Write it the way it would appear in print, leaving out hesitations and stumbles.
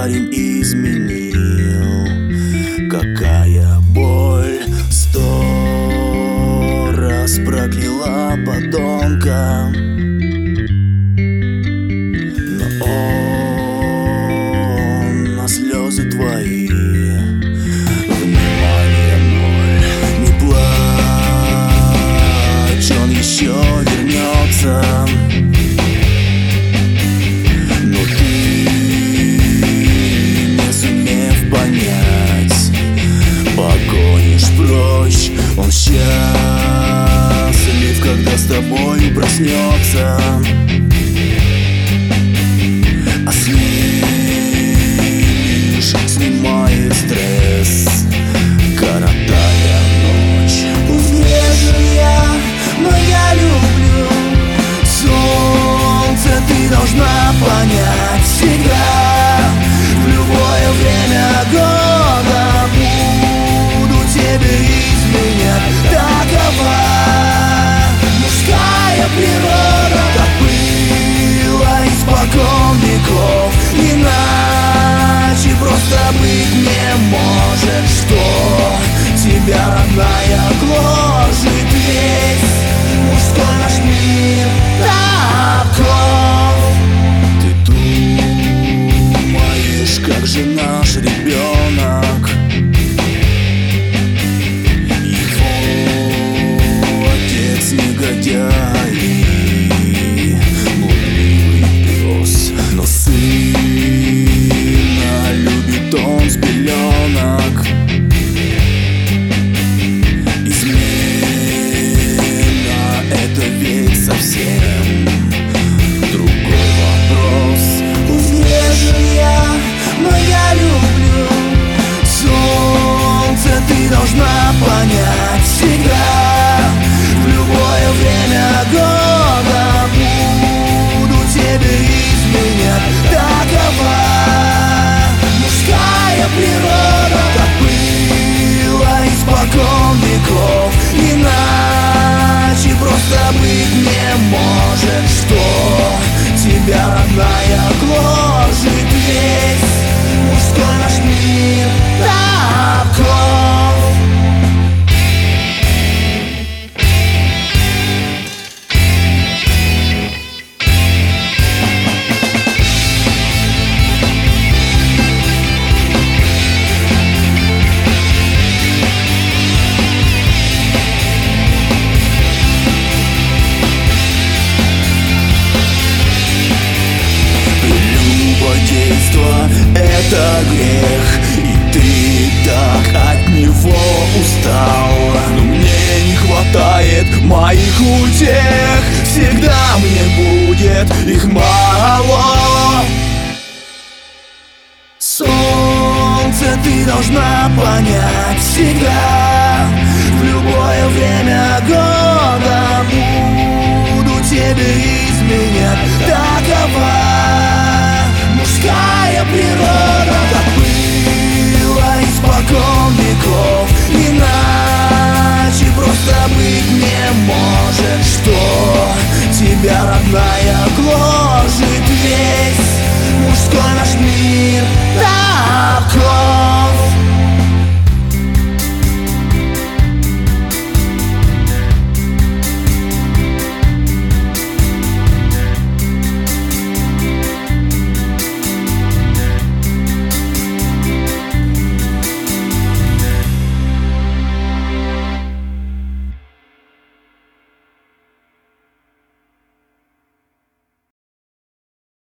парень изменил. Какая боль, 100 раз прокляла подонка. Но он на слезы твои внимание ноль. Не плачь, он еще вернется. Но ты, не сумев понять, погонишь прочь. Он счастлив, когда с тобой проснется. Ослепишь, снимая стресс, коротая ночь. Узбежья, но я люблю солнце, ты должна понять. Всегда, в любое время года буду тебе изменять. Такова мужская природа, так было испокон веков. Иначе просто быть не может. Что тебя, родная, гложет весь мужской наш мир таков. Ты думаешь, как же наш ребенок, его отец негодяй, блудливый пес. Но сына любит он с пеленок. Измена — это ведь совсем другой вопрос. Узбежья, но я люблю солнце, ты должна понять. Всегда, в любое время года буду тебе изменять. Такова мужская природа, так было испокон веков. Иначе просто быть не может. Что тебя, родная, гложет весь мужской наш мир таков. Это грех, и ты так от него устал. Но мне не хватает моих утех, всегда мне будет их мало. Солнце, ты должна понять. Всегда, в любое время года буду тебе изменять. Такова мужская природа, так было испокон веков. Иначе просто быть не может. Что тебя, родная, гложет весь мужской наш мир таков.